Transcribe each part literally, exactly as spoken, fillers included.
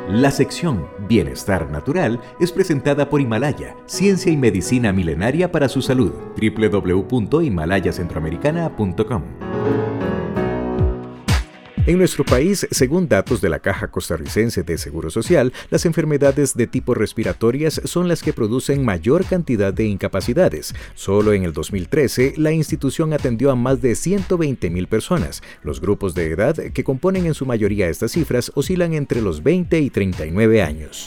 La sección Bienestar Natural es presentada por Himalaya, ciencia y medicina milenaria para su salud. doble u doble u doble u punto himalaya centroamericana punto com. En nuestro país, según datos de la Caja Costarricense de Seguro Social, las enfermedades de tipo respiratorias son las que producen mayor cantidad de incapacidades. Solo en el dos mil trece, la institución atendió a más de ciento veinte mil personas. Los grupos de edad que componen en su mayoría estas cifras oscilan entre los veinte y treinta y nueve años.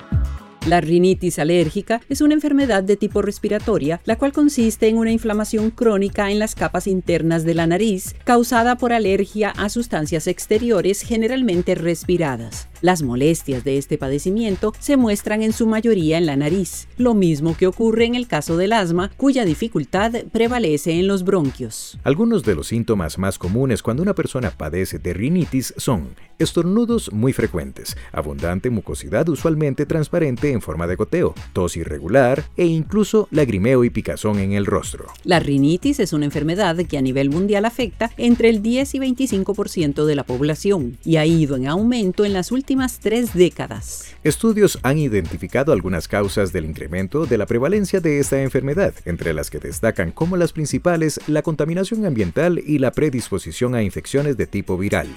La rinitis alérgica es una enfermedad de tipo respiratoria, la cual consiste en una inflamación crónica en las capas internas de la nariz, causada por alergia a sustancias exteriores generalmente respiradas. Las molestias de este padecimiento se muestran en su mayoría en la nariz, lo mismo que ocurre en el caso del asma, cuya dificultad prevalece en los bronquios. Algunos de los síntomas más comunes cuando una persona padece de rinitis son estornudos muy frecuentes, abundante mucosidad usualmente transparente en forma de goteo, tos irregular e incluso lagrimeo y picazón en el rostro. La rinitis es una enfermedad que a nivel mundial afecta entre el diez y veinticinco por ciento de la población y ha ido en aumento en las últimas tres décadas. Estudios han identificado algunas causas del incremento de la prevalencia de esta enfermedad, entre las que destacan como las principales la contaminación ambiental y la predisposición a infecciones de tipo viral.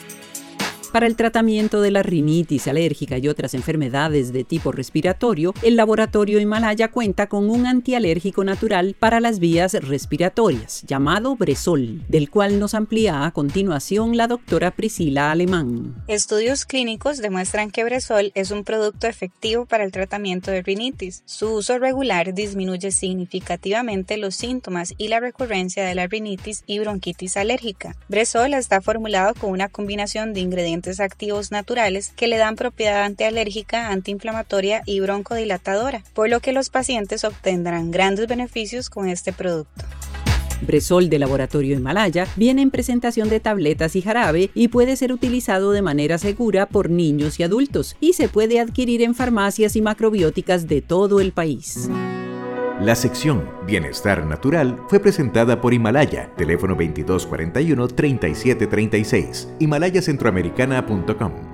Para el tratamiento de la rinitis alérgica y otras enfermedades de tipo respiratorio, el laboratorio Himalaya cuenta con un antialérgico natural para las vías respiratorias, llamado Bresol, del cual nos amplía a continuación la doctora Priscila Alemán. Estudios clínicos demuestran que Bresol es un producto efectivo para el tratamiento de rinitis. Su uso regular disminuye significativamente los síntomas y la recurrencia de la rinitis y bronquitis alérgica. Bresol está formulado con una combinación de ingredientes activos naturales que le dan propiedad antialérgica, antiinflamatoria y broncodilatadora, por lo que los pacientes obtendrán grandes beneficios con este producto. Bresol de Laboratorio Himalaya viene en presentación de tabletas y jarabe y puede ser utilizado de manera segura por niños y adultos y se puede adquirir en farmacias y macrobióticas de todo el país. La sección Bienestar Natural fue presentada por Himalaya, teléfono veintidós cuarenta y uno, treinta y siete treinta y seis, himalaya centroamericana punto com.